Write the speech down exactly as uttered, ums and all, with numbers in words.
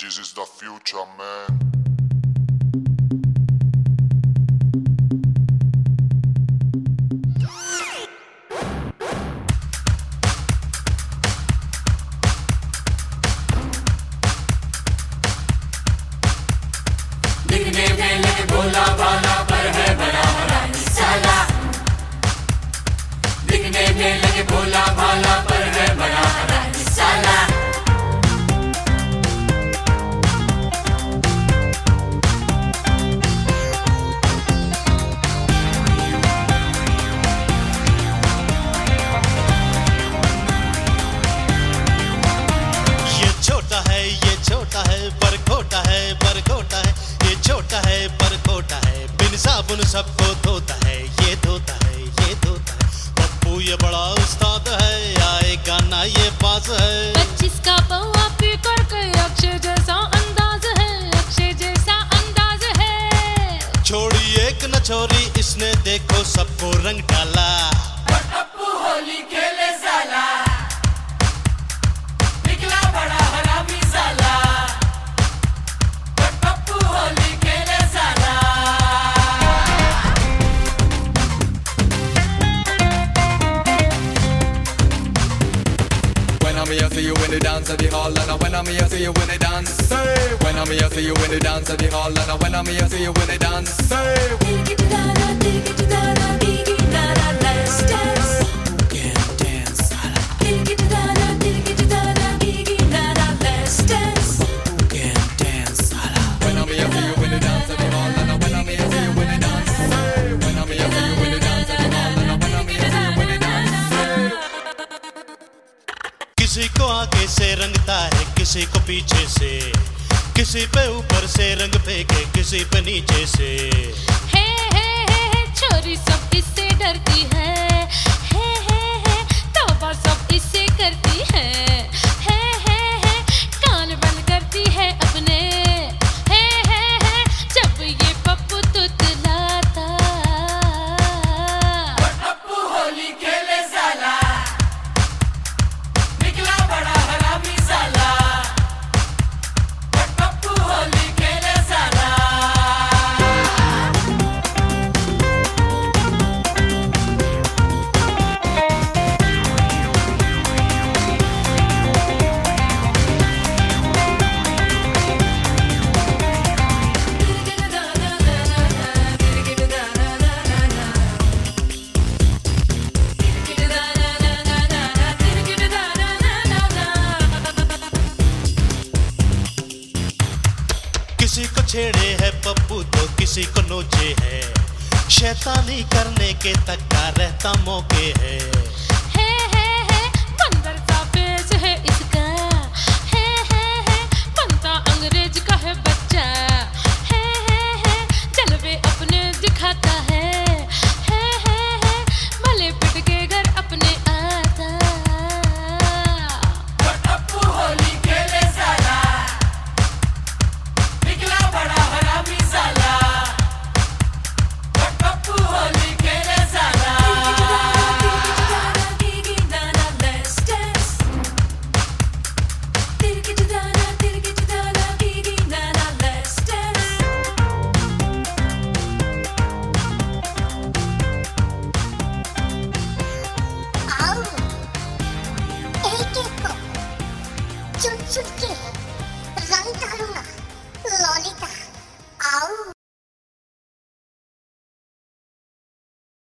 This is the future, man. दिखने में लगे भोला भाला पर है बड़ा हरामी साला। दिखने में लगे भोला भाला पर है बड़ा हरामी साला। ये छोटा है ये छोटा है पर खोटा है पर खोटा है, ये छोटा है पर खोटा है, बिन साबुन सबको धोता है, ये धोता है ये धोता है। पप्पू ये बड़ा उस्ताद है, आएगा ना ये पास है। पच्चीस का पौआ पी करके अक्षय जैसा अंदाज है, अक्षय जैसा अंदाज है। छोड़ी एक न छोरी इसने देखो सबको रंग डाला। पप्पू होली खेले साला, निकला बड़ा हरामी साला। पप्पू होली खेले साला। When I'm here, see you in the dance at the hall, and when I'm here, see you in the dance. Hey. When I'm here, see you in the dance at the hall, and when I'm here, see you in the dance. Hey. Dig it da-da, dig it da-da, dig it da-da, let's dance. Who can dance? Dig it da-da, dig it da-da, dig it da-da, let's dance. Who can dance? When I'm here, see you in the dance at the hall, and when I'm here, see you in the dance. Hey. When I'm here, see you in the dance at the hall, and when I'm here, see you in the dance. Hey. किसी को आगे से रंगता है, किसी को पीछे से, किसी पे ऊपर से रंग फेंके, किसी पे नीचे से। हे हे हे हे छोरी सब इससे डरती है, हे हे हे तौबा सब इससे करती है, हे हे हे कान बंद करती है अपने, हे हे हे जब ये पप्पू तुतलाता। पप्पू होली खेले साला, निकला बड़ा हरामी साला। पप्पू होली खेले साला। किसी को छेड़े है पप्पू तो किसी को नोचे है, शैतानी करने के तक का रहता मौके है।